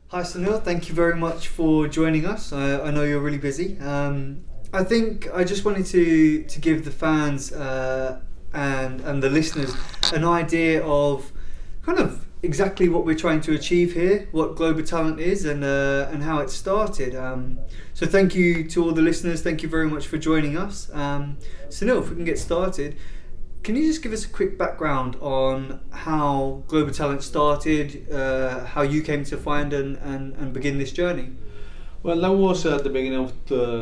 Hi Sunil, thank you very much for joining us. I know you're really busy. I think I just wanted to give the fans and the listeners an idea of kind of exactly what we're trying to achieve here, what Global Talent is, and how it started. So thank you to all the listeners. Thank you very much for joining us. Sunil, if we can get started. Can you just give us a quick background on how Global Talent started, how you came to find and begin this journey? Well, that was at the beginning of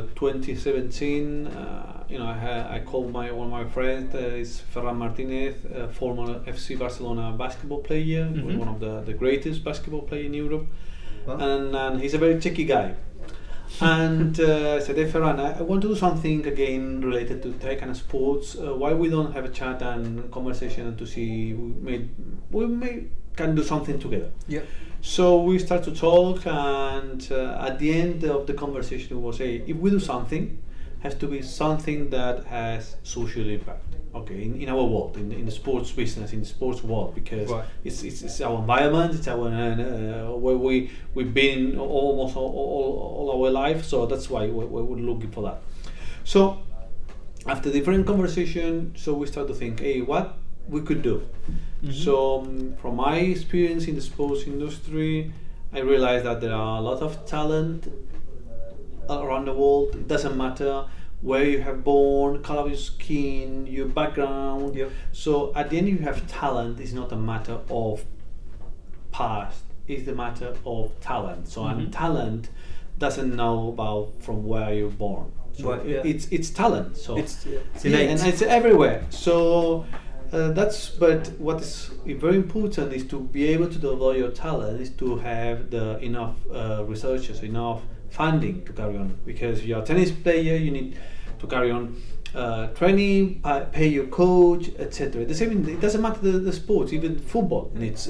2017. I called one of my friends, is Ferran Martinez, former FC Barcelona basketball player, one of the greatest basketball players in Europe, Wow. and he's a very cheeky guy. And I said, hey Ferran, I want to do something again related to tech and sports. Why we don't have a chat and conversation and to see we may can do something together. Yeah. So we start to talk, and at the end of the conversation was, hey, if we do something, has to be something that has social impact. Okay, in our world, in the sports business, in the sports world, because Right. it's our environment, it's our where we've been almost all our life, so that's why we're looking for that. So after different conversation, so we start to think, hey, what we could do. So from my experience in the sports industry, I realized that there are a lot of talent around the world. It doesn't matter where you have born, color of your skin, your background. Yep. So at the end, you have talent. It's not a matter of past. It's the matter of talent. So and talent doesn't know about from where you're born. So Right, yeah. it's talent. So It's yeah, innate. and it's everywhere. So but what is very important is to be able to develop your talent, is to have the enough researchers, enough funding to carry on. Because if you're a tennis player, you need to carry on training, pay your coach, etc. The same. It doesn't matter the sport. Even football needs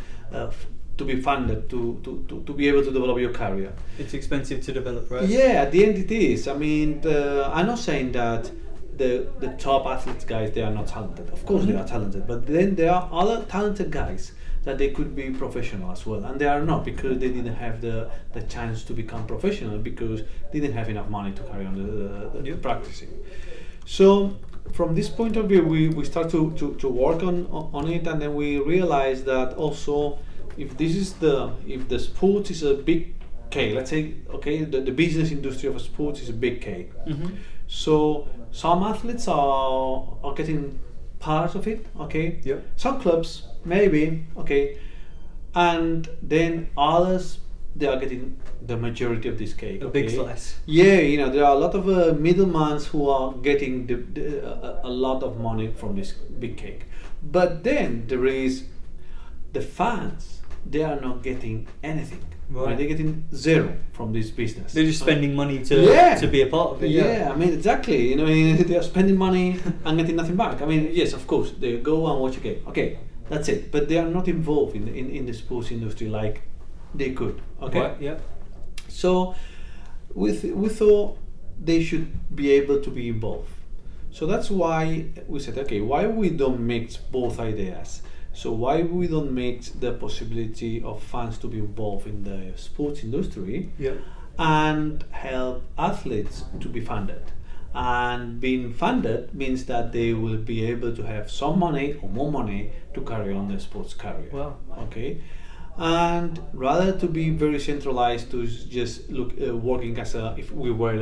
to be funded to be able to develop your career. It's expensive to develop, right? Yeah, at the end it is. I mean, I'm not saying that the top athletes guys, they are not talented. Of course they are talented, but then there are other talented guys that they could be professional as well, and they are not, because they didn't have the chance to become professional, because they didn't have enough money to carry on the practicing. So from this point of view, we start to work on it, and then we realize that also if the sport is a big K, let's say, okay, the business industry of sports is a big K. So some athletes are getting part of it, okay. Yep. Some clubs maybe, okay, and then others, they are getting the majority of this cake. A okay? big slice. Yeah, there are a lot of middlemans who are getting a lot of money from this big cake. But then there is the fans. They are not getting anything. Right? They're getting zero from this business. They're just spending money to be a part of it. Yeah, I mean, exactly. They are spending money and getting nothing back. I mean, yes, of course, they go and watch a game. Okay, that's it. But they are not involved in the sports industry like they could. Okay. Right, yeah. So we thought they should be able to be involved. So that's why we said, okay, why we don't mix both ideas? So why we don't make the possibility of fans to be involved in the sports industry, and help athletes to be funded? And being funded means that they will be able to have some money or more money to carry on their sports career. Wow. Okay. And rather to be very centralized, to just look working as if we were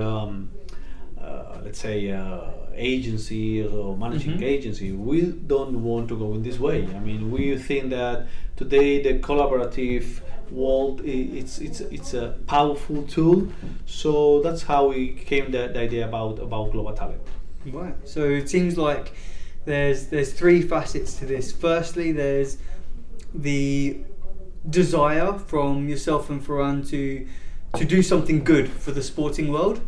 let's say agency or managing agency, we don't want to go in this way. I mean, we think that today the collaborative world, it's a powerful tool. So that's how we came the idea about Global Talent. Right. So it seems like there's three facets to this. Firstly, there's the desire from yourself and Ferran to do something good for the sporting world.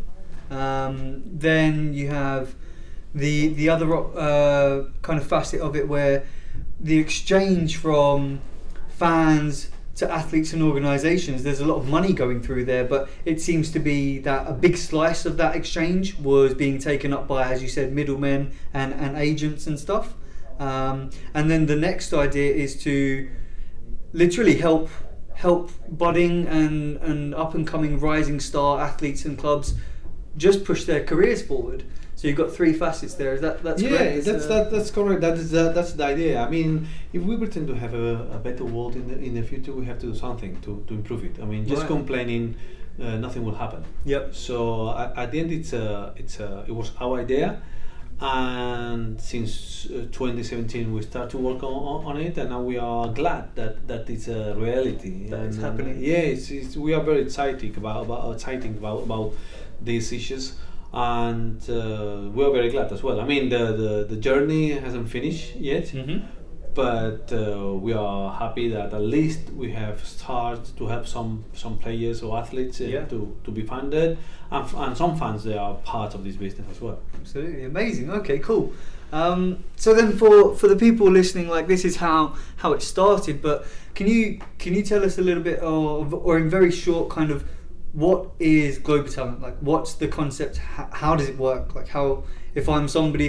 Then you have the other kind of facet of it, where the exchange from fans to athletes and organisations, there's a lot of money going through there, but it seems to be that a big slice of that exchange was being taken up by, as you said, middlemen and agents and stuff. And then the next idea is to literally help help budding and up and coming rising star athletes and clubs just push their careers forward. So you've got three facets there. Is that's yeah, correct? that's correct. That's the idea. I mean, if we pretend to have a better world in the future, we have to do something to improve it. I mean, just Right. complaining, nothing will happen. Yep. So at the end, it was our idea, and since 2017 we start to work on it, and now we are glad that it's a reality. That it's And, happening. Yeah, we are very excited about these issues, and we are very glad as well. I mean, the journey hasn't finished yet, Mm-hmm. but we are happy that at least we have started to help some players or athletes Yeah. to be funded, and some fans, they are part of this business as well. Absolutely amazing. Okay, cool. So then, for the people listening, like this is how it started. But can you tell us a little bit, or in very short, kind of what is Global Talent? Like, what's the concept? How does it work? Like, how if I'm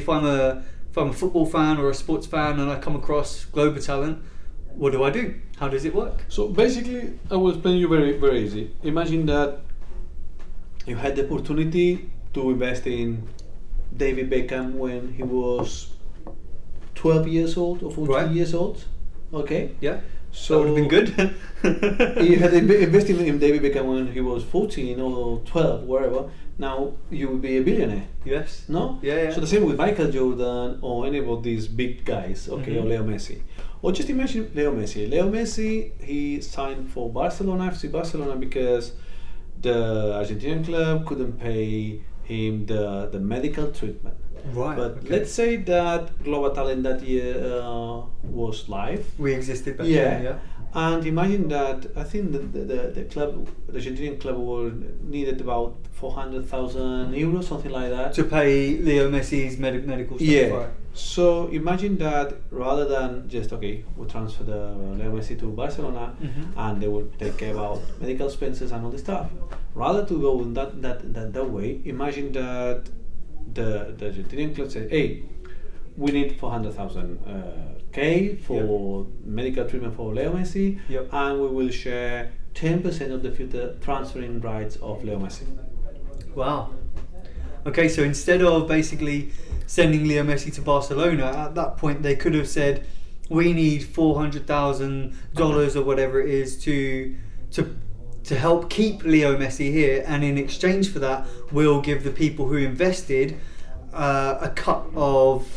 a football fan or a sports fan and I come across Global Talent, what do I do? How does it work? So basically, I will explain you very very easy. Imagine that you had the opportunity to invest in David Beckham when he was 12 years old or 14 Right. years old. Okay, Yeah, so that would have been good. you had invested in David Beckham when he was 14 or 12, wherever. Now you will be a billionaire. Yes. No? Yeah, yeah. So the same with Michael Jordan or any of these big guys, okay, Mhm. or Leo Messi. Or just imagine Leo Messi. Leo Messi, he signed for Barcelona, FC Barcelona, because the Argentinian club couldn't pay him the medical treatment. Right. But okay. let's say that Global Talent that year was live. we existed back Yeah. then. Yeah. And imagine that I think the club, the Argentinian club, needed about 400,000 euros, something like that. To pay Leo Messi's medical stuff. Yeah. Right. So imagine that rather than just we transfer the Leo Messi to Barcelona, Mhm. and they will take care about medical expenses and all this stuff. Rather to go in that way, imagine that the Argentinian club said, "Hey, we need 400,000 K for medical treatment for Leo Messi, Yep. and we will share 10% of the future transferring rights of Leo Messi." Wow. Okay, so instead of basically sending Leo Messi to Barcelona, at that point they could have said, "We need $400,000 or whatever it is to help keep Leo Messi here, and in exchange for that, we'll give the people who invested a cut of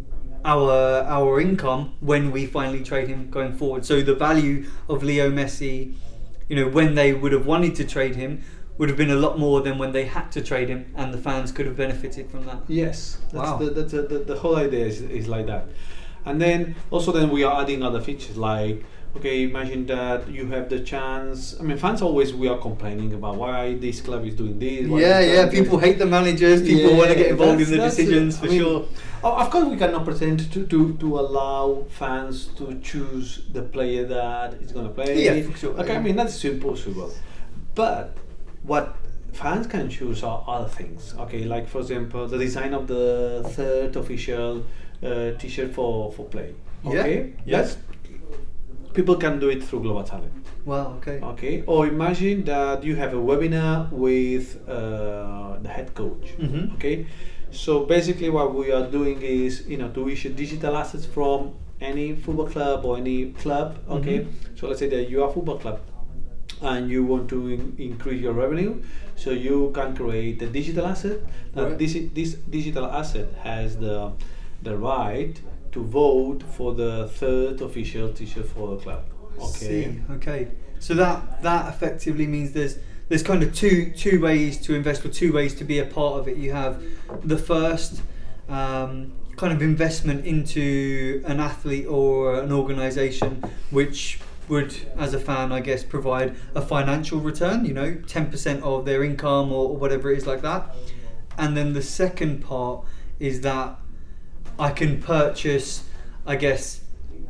our income when we finally trade him going forward." So the value of Leo Messi, when they would have wanted to trade him, would have been a lot more than when they had to trade him, and the fans could have benefited from that. Yes, that's Wow. the whole idea is like that. And then we are adding other features like, okay, imagine that you have the chance. I mean, fans always, we are complaining about why this club is doing this. why Yeah, this yeah. club is People doing- hate the managers. People want to get involved in the decisions, for I mean, sure. Of course, we cannot pretend to allow fans to choose the player that is going to play. Yeah, for sure, Okay, yeah. I mean, that's impossible. But what fans can choose are other things. Okay, like for example, the design of the third official T-shirt for play. Okay, Yeah. That's people can do it through Global Talent. Wow. Okay. Okay, or imagine that you have a webinar with the head coach. Mhm. Okay, so basically what we are doing is to issue digital assets from any football club or any club. Okay, Mhm. so let's say that you are a football club and you want to increase your revenue, so you can create a digital asset. Right. This digital asset has the right to vote for the third official T-shirt for the club. Okay. See. Okay. So that effectively means there's kind of two ways to invest, or two ways to be a part of it. You have the first kind of investment into an athlete or an organisation, which would, as a fan, I guess, provide a financial return. 10% of their income or whatever it is like that. And then the second part is that I can purchase, I guess,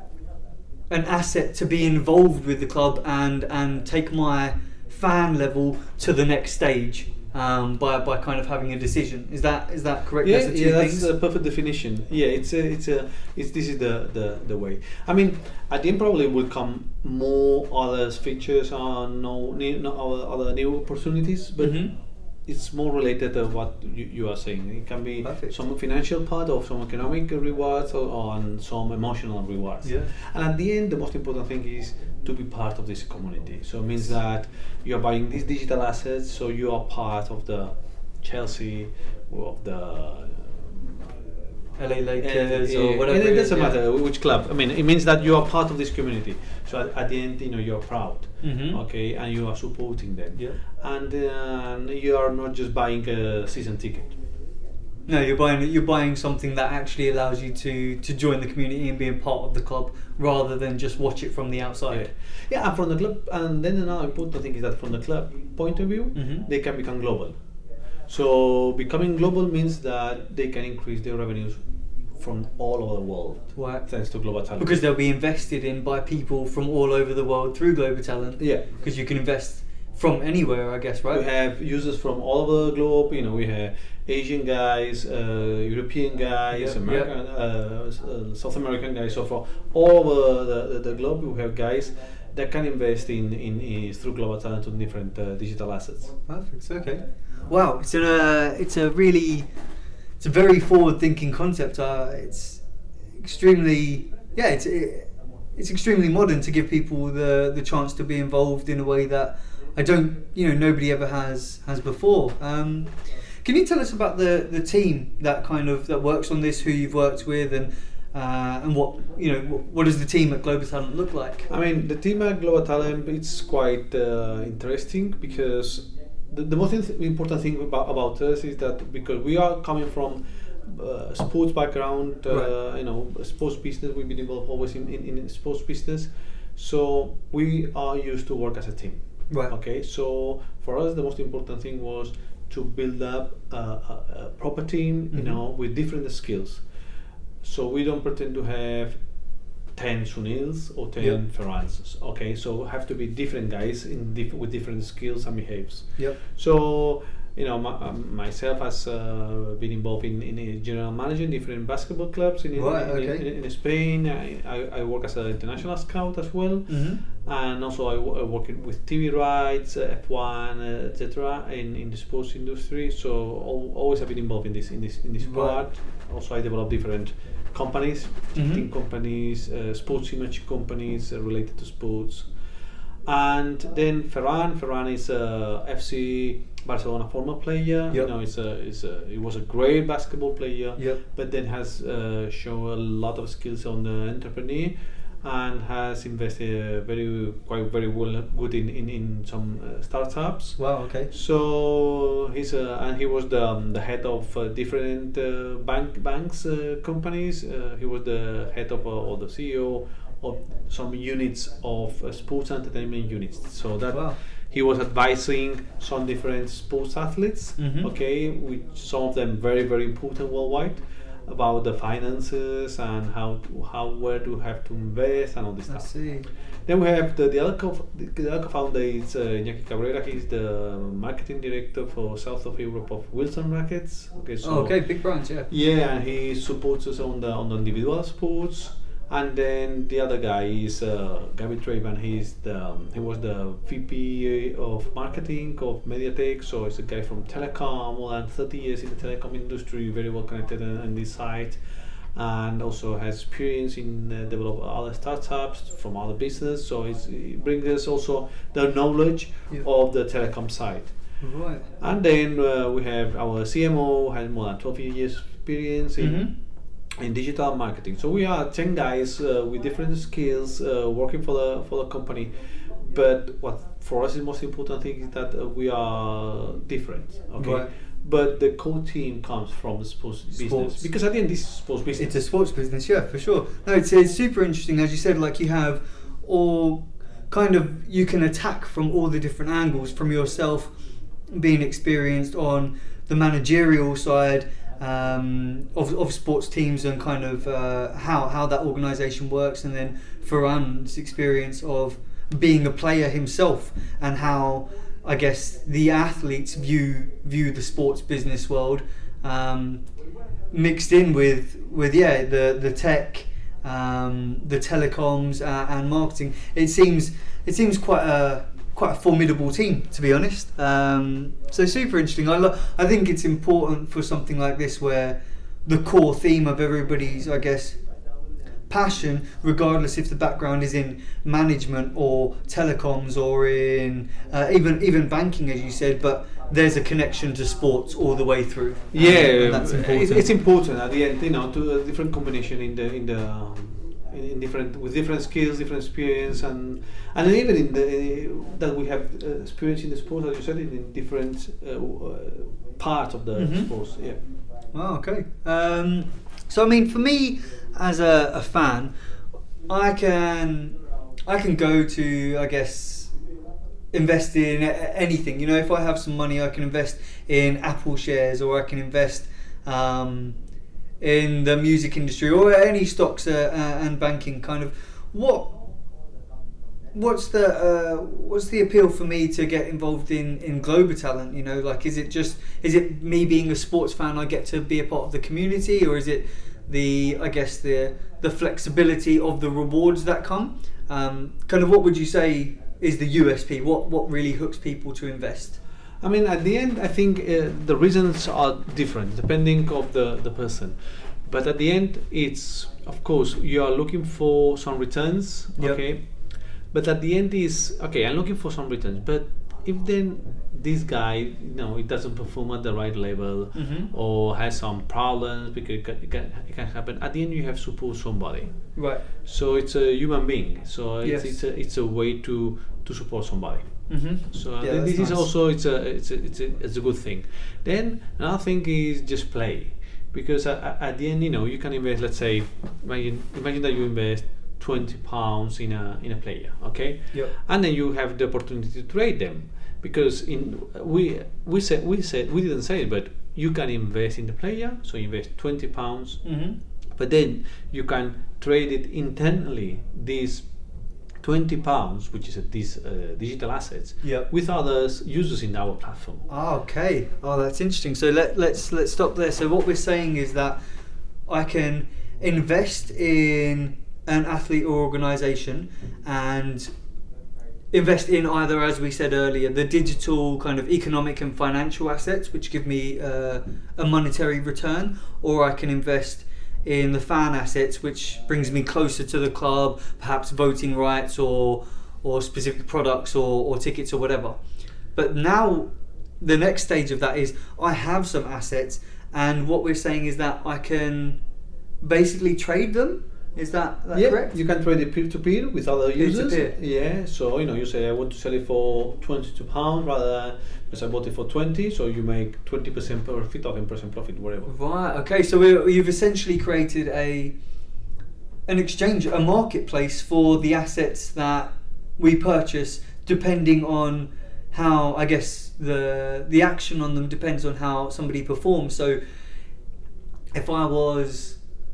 an asset to be involved with the club and take my fan level to the next stage. by kind of having a decision. Is that correct? Yeah, That's the two that's things? a perfect definition. Yeah, it's this is the way. I mean, at the end probably will come more other features and other new opportunities, but Mhm. it's more related to what you are saying. It can be Perfect. some financial part of some economic rewards or and some emotional rewards. Yeah. And at the end, the most important thing is to be part of this community. So it means that you are buying these digital assets, so you are part of the Chelsea, of the LA Lakers or whatever. It doesn't yeah. matter which club. I mean, it means that you are part of this community. So at the end, you're proud, Mhm. okay, and you are supporting them. Yeah. And you are not just buying a season ticket. No, you're buying something that actually allows you to join the community and being part of the club rather than just watch it from the outside. Yeah, and from the club, and then another important thing is that from the club point of view, Mhm. they can become global. So becoming global means that they can increase their revenues from all over the world, Right. thanks to global talent. Because they'll be invested in by people from all over the world through Global Talent. Yeah. Because you can invest from anywhere, I guess, right? We have users from all over the globe. We have Asian guys, European guys, Yeah, American, South American guys. So from all over the globe, we have guys that can invest in through global talent on different digital assets. Perfect. Okay. Wow. It's a very forward-thinking concept. It's extremely it's extremely modern to give people the chance to be involved in a way that nobody ever has before. Can you tell us about the team that works on this, who you've worked with, and what does the team at Global Talent look like? I mean, the team at Global Talent, it's quite interesting because the most important thing about us is that because we are coming from sports background, Right. Sports business, we've been involved always in sports business, so we are used to work as a team. Right. Okay, so for us the most important thing was to build up a proper team, Mhm. with different skills. So we don't pretend to have 10 Sunils or 10 Yep. Ferrans. Okay, so have to be different guys with different skills and behaves. Yep. So myself has been involved in a general managing different basketball clubs Right, okay. in Spain. I work as an international scout as well, Mhm. and also I work with TV rights, F1, etc. in the sports industry. So always have been involved in this Right. part. Also, I develop different companies, Mhm. ticketing companies, sports image companies related to sports. And then Ferran is a FC Barcelona former player. Yep. He was a great basketball player, Yep. but then has shown a lot of skills on the entrepreneur and has invested very well good in some startups. Wow. Okay. So he was the head of different banks companies. He was the head of or the CEO of some units of sports entertainment units. So that Wow. he was advising some different sports athletes. Mhm. Okay, with some of them very important worldwide, about the finances and where to have to invest and all this I stuff. see. Then we have the other co-founder is Iñaki Cabrera. He's the marketing director for South of Europe of Wilson Rackets. Okay, so Okay. Big branch. Yeah. yeah, and he supports us on the individual sports. And then the other guy is Gabby Traven. He was the VP of marketing of Mediatek. So he's a guy from telecom, more than 30 years in the telecom industry, very well connected on this side, and also has experience in develop other startups from other business. So he brings us also the knowledge Yeah. of the telecom side. Right. And then we have our CMO, has more than 12 years experience in digital marketing. So we are 10 guys with different skills working for the company. But what for us is most important thing is that we are different. Okay. Right. But the core team comes from the sports business, because at the end this is sports business. It's a sports business, yeah, for sure. No, it's super interesting, as you said. Like you have all kind of, you can attack from all the different angles, from yourself being experienced on the managerial side of sports teams and kind of how that organisation works, and then Ferran's experience of being a player himself and how I guess the athletes view the sports business world, mixed in with the tech, the telecoms and marketing. It seems quite a formidable team, to be honest. So super interesting. I think it's important for something like this where the core theme of everybody's, I guess, passion, regardless if the background is in management or telecoms or in even banking, as you said, but there's a connection to sports all the way through. Yeah, that's important. It's important at the end, to a different combination in different skills, different experience, and even in that we have experience in the sport, as you said, in different parts of the sports. Yeah. Oh, okay. So I mean, for me as a fan, I can go to, I guess, invest in anything. If I have some money, I can invest in Apple shares, or I can invest in the music industry, or any stocks and banking. Kind of, what's the appeal for me to get involved in Globotalent? Like, is it me being a sports fan, I get to be a part of the community, or is it the flexibility of the rewards that come? Kind of, what would you say is the USP? What really hooks people to invest? I mean, at the end, I think the reasons are different depending of the person. But at the end, it's, of course, you are looking for some returns, okay? Yep. But at the end is, okay, I'm looking for some returns, but if then this guy, it doesn't perform at the right level, or has some problems, because it can happen. At the end, you have to support somebody. Right. So it's a human being. So Yes. it's a way to support somebody. So Yeah, this that's is nice. also it's a good thing. Then another thing is just play, because at the end, you can invest. Let's say, imagine that you invest £20 in a player, okay? Yep. And then you have the opportunity to trade them, because we didn't say it, but you can invest in the player, so you invest £20, but then you can trade it internally, these £20, which is these digital assets, Yep. with others users in our platform. Oh, okay. Oh, that's interesting. So let's stop there. So what we're saying is that I can invest in an athlete or organisation and invest in either, as we said earlier, the digital kind of economic and financial assets, which give me a monetary return, or I can invest in the fan assets, which brings me closer to the club, perhaps voting rights or specific products or tickets or whatever. But now the next stage of that is I have some assets, and what we're saying is that I can basically trade them. Is that correct? You can trade it peer-to-peer with other users. Peer-to-peer. Yeah, so you say I want to sell it for £22 rather than, because I bought it for 20, so you make 20% profit or 10% profit, whatever. Right. Okay. So you've essentially created an exchange, a marketplace for the assets that we purchase, depending on how, I guess, the action on them depends on how somebody performs. So if I was,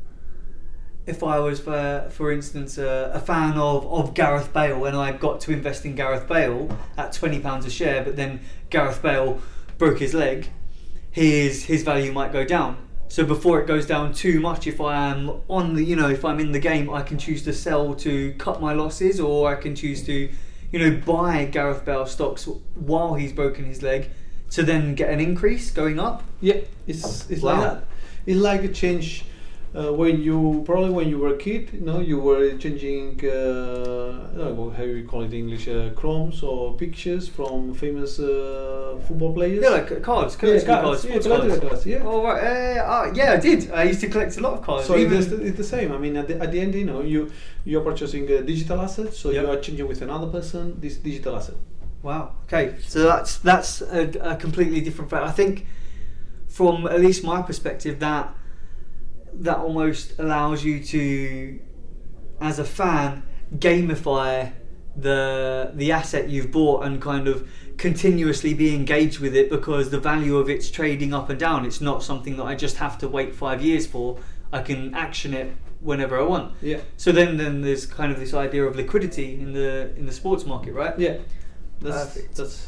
for instance, a fan of Gareth Bale, and I got to invest in Gareth Bale at £20 a share, but then Gareth Bale broke his leg, his value might go down. So before it goes down too much, if I am if I'm in the game, I can choose to sell to cut my losses, or I can choose to, buy Gareth Bale stocks while he's broken his leg to then get an increase going up. Yeah, it's Wow. like that. It's like a change. When you were a kid, you were changing, how you call it in English, chromes or pictures from famous football players. Yeah, like cards, collectible cards, sports cards. Cards, yeah. Oh right, yeah, I did. I used to collect a lot of cards. So it's the same. I mean, at the end, you're purchasing a digital asset, so Yep. you are changing with another person this digital asset. Wow. Okay, so that's a completely different fact. I think, from at least my perspective, that almost allows you to, as a fan, gamify the asset you've bought and kind of continuously be engaged with it, because the value of it's trading up and down. It's not something that I just have to wait 5 years for. I can action it whenever I want. Yeah. So then there's kind of this idea of liquidity in the sports market, right? Yeah. Perfect. That's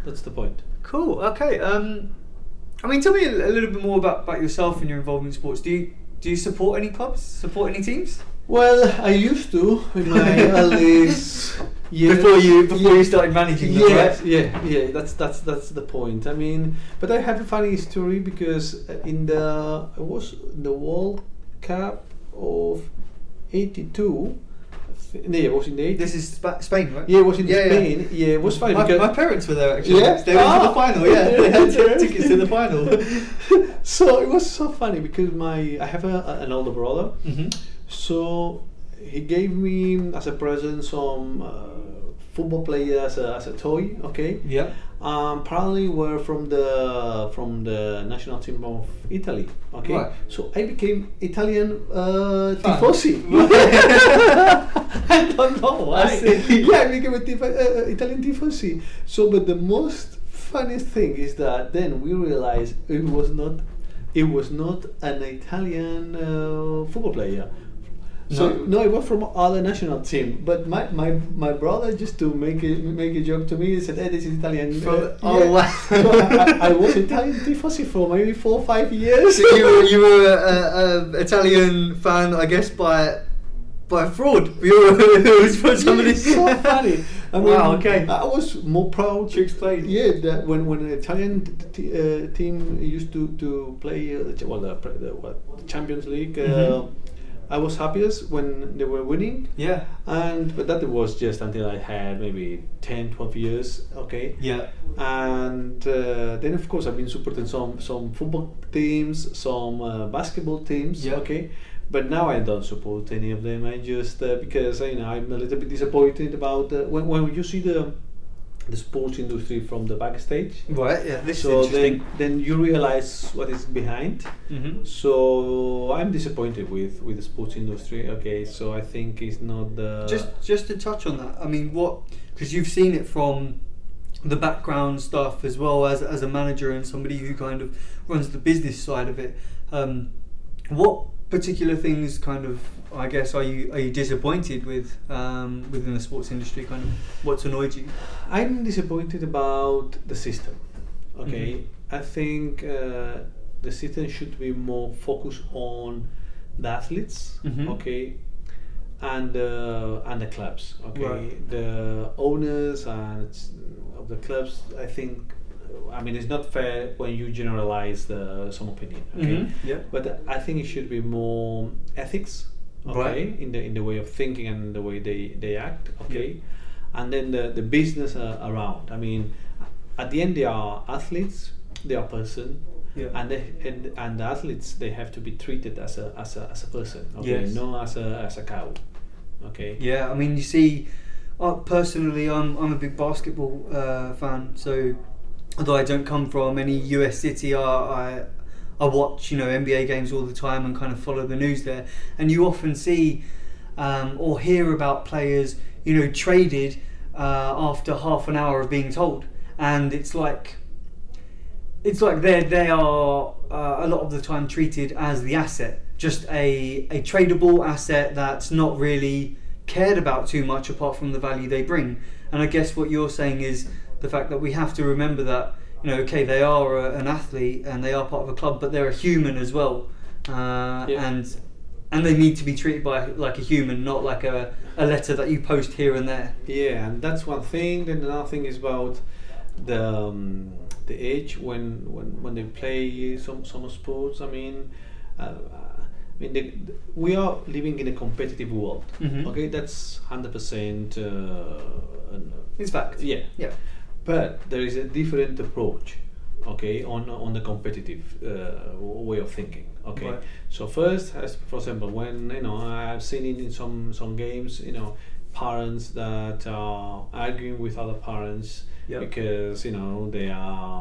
That's the point. Cool. Okay. I mean, tell me a little bit more about yourself and your involvement in sports. Do you support any clubs? Support any teams? Well, I used to in my early years. Before you started managing them, right? Yeah. That's the point. I mean, but I have a funny story because it was the World Cup of '82. Yeah, it was in the 80s. This is Spain, right? Yeah, it was in Spain. Yeah, it was funny because my parents were there actually. Yeah? They went to the final. Yeah, they had tickets to the final. So it was so funny because I have an older brother. Mm-hmm. So he gave me as a present some football player as a toy. Okay. Yeah. Probably were from the national team of Italy. Okay. Right. So I became Italian tifosi. I don't know why. I see. Yeah, I became Italian tifosi. So, but the most funniest thing is that then we realized it was not an Italian football player. So no, it was from other national team. But my brother, just to make a joke to me, said, "Hey, this is Italian." Wow! So I was Italian tifosi for maybe 4 or 5 years. So you were a Italian fan, I guess, by fraud. It was for somebody. It's so funny. I mean, wow. Okay. I was more proud to explain. Yeah, that when an Italian team used to play the Champions League. I was happiest when they were winning. Yeah. But that was just until I had maybe 10, 12 years. Okay. Yeah. And then of course I've been supporting some football teams, some basketball teams. Yeah. Okay. But now I don't support any of them. I just because I'm a little bit disappointed about when you see the sports industry from the backstage. Right. Yeah. This so is interesting. then you realize what is behind. Mm-hmm. So I'm disappointed with the sports industry. Okay. So I think it's not the just to touch on that. I mean, because you've seen it from the background stuff as well as a manager and somebody who kind of runs the business side of it. What particular things kind of, I guess, are you disappointed with within the sports industry? Kind of what's annoyed you? I'm disappointed about the system. Okay. Mm-hmm. I think the system should be more focused on the athletes. Mm-hmm. Okay. And the clubs. Okay. Right. The owners of the clubs, I think. I mean, it's not fair when you generalize some opinion. Okay. Mm-hmm. Yeah. But I think it should be more ethics. Okay. Right. In the way of thinking and the way they act. Okay. Yeah. And then the business around. I mean, at the end they are athletes. They are person. Yeah. And the athletes, they have to be treated as a person. Okay. Yes. Not as a cow. Okay. Yeah. I mean, you see, personally, I'm a big basketball fan. So, although I don't come from any US city, I watch NBA games all the time and kind of follow the news there. And you often see or hear about players traded after half an hour of being told, and it's like they are a lot of the time treated as the asset, just a tradable asset that's not really cared about too much apart from the value they bring. And I guess what you're saying is the fact that we have to remember that okay, they are an athlete and they are part of a club, but they're a human as well, and they need to be treated like a human, not like a letter that you post here and there. Yeah, and that's one thing. Then another thing is about the age when they play some sports. I mean, we are living in a competitive world. Mm-hmm. Okay, that's 100%. It's fact. Yeah. Yeah. But there is a different approach, okay, on the competitive way of thinking, okay. Right. So first, for example, when I've seen it in some games, parents that are arguing with other parents. Yep. Because they are.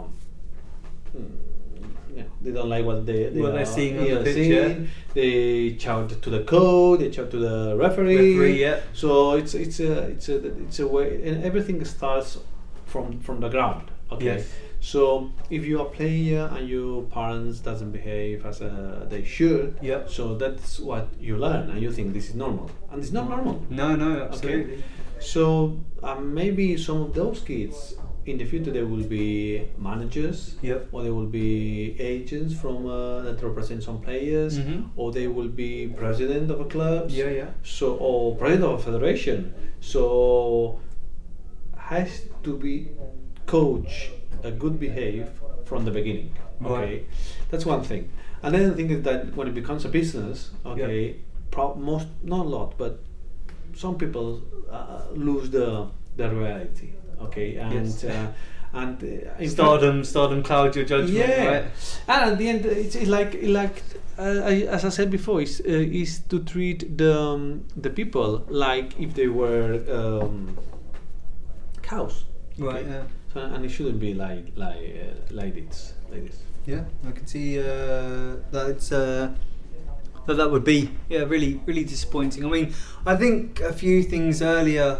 They don't like what they're seeing on the pitch. Yeah. They shout to the coach. They shout to the referee. Yeah. So it's a way, and everything starts from the ground. Okay. Yes. So if you are a player and your parents doesn't behave as they should, yep. So that's what you learn, and you think this is normal, and it's not normal. No, absolutely. Okay? So maybe some of those kids, in the future there will be managers, Yep. or there will be agents from that represent some players, Mhm. or they will be president of a club. Yeah, yeah. So, or president of a federation. So has to be coach a good behave from the beginning. Okay, Right. that's one thing. And then the thing is that when it becomes a business, okay, most, not a lot, but some people lose the reality. Okay, and Yes. in Stardom clouds your judgment, yeah, right? and at the end, it's like as I said before, is to treat the people like if they were cows. Right, okay? yeah. So, and it shouldn't be like this. Yeah, I can see that it's that would be really really disappointing. I mean, I think a few things earlier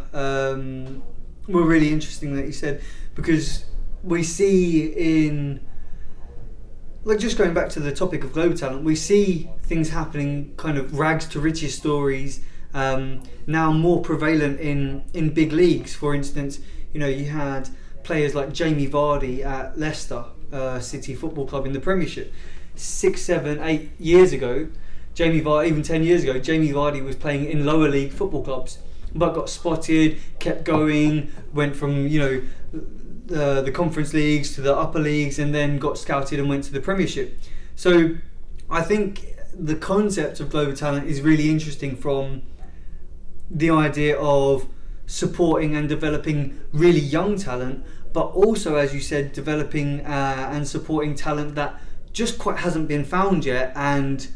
were really interesting that you said, because we see in, like, just going back to the topic of global talent, we see things happening, kind of rags to riches stories, now more prevalent in big leagues. For instance, you know, you had players like Jamie Vardy at Leicester City Football Club in the Premiership. 6, 7, 8 years ago, Jamie Vardy, even 10 years ago, Jamie Vardy was playing in lower league football clubs, but got spotted, kept going, went from, you know, the conference leagues to the upper leagues, and then got scouted and went to the Premiership. So I think the concept of global talent is really interesting, from the idea of supporting and developing really young talent, but also, as you said, developing and supporting talent that just quite hasn't been found yet and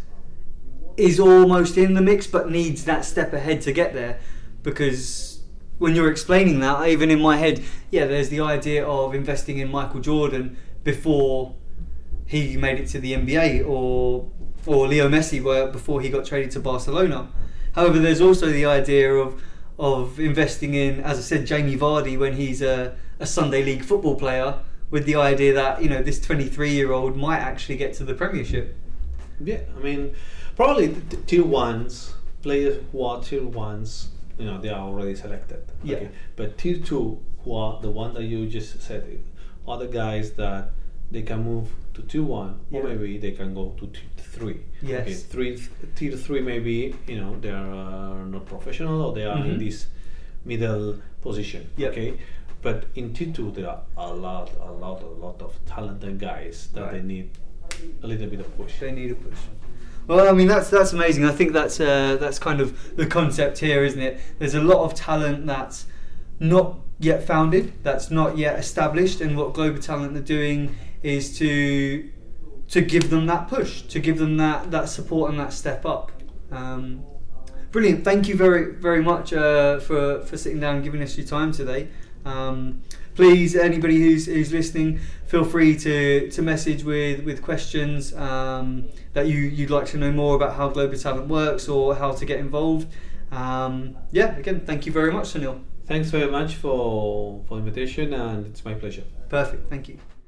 is almost in the mix but needs that step ahead to get there. Because when you're explaining that, even in my head, there's the idea of investing in Michael Jordan before he made it to the NBA, or Leo Messi before he got traded to Barcelona. However, there's also the idea of investing in, as I said, Jamie Vardy when he's a Sunday League football player, with the idea that, you know, this 23-year-old might actually get to the Premiership. Yeah, I mean, probably the tier ones, players who are tier ones, you know, they are already selected. Yeah. Okay. But tier two, who are the one that you just said, are the guys that they can move to tier one, or maybe they can go to tier three. Yes. Okay, tier three, maybe, you know, they are not professional, or they are in this middle position. Yep. Okay. But in tier two, there are a lot of talented guys that they need a little bit of push. They need a push. Well, I mean, that's amazing. I think that's kind of the concept here, isn't it? There's a lot of talent that's not yet founded, that's not yet established, and what Global Talent are doing is to give them that push, to give them that support and that step up. Brilliant. Thank you very very much for sitting down and giving us your time today. Please, anybody who's listening, feel free to message with questions that you'd like to know more about how Global Talent works or how to get involved. Again, thank you very much, Sunil. Thanks very much for the invitation, and it's my pleasure. Perfect, thank you.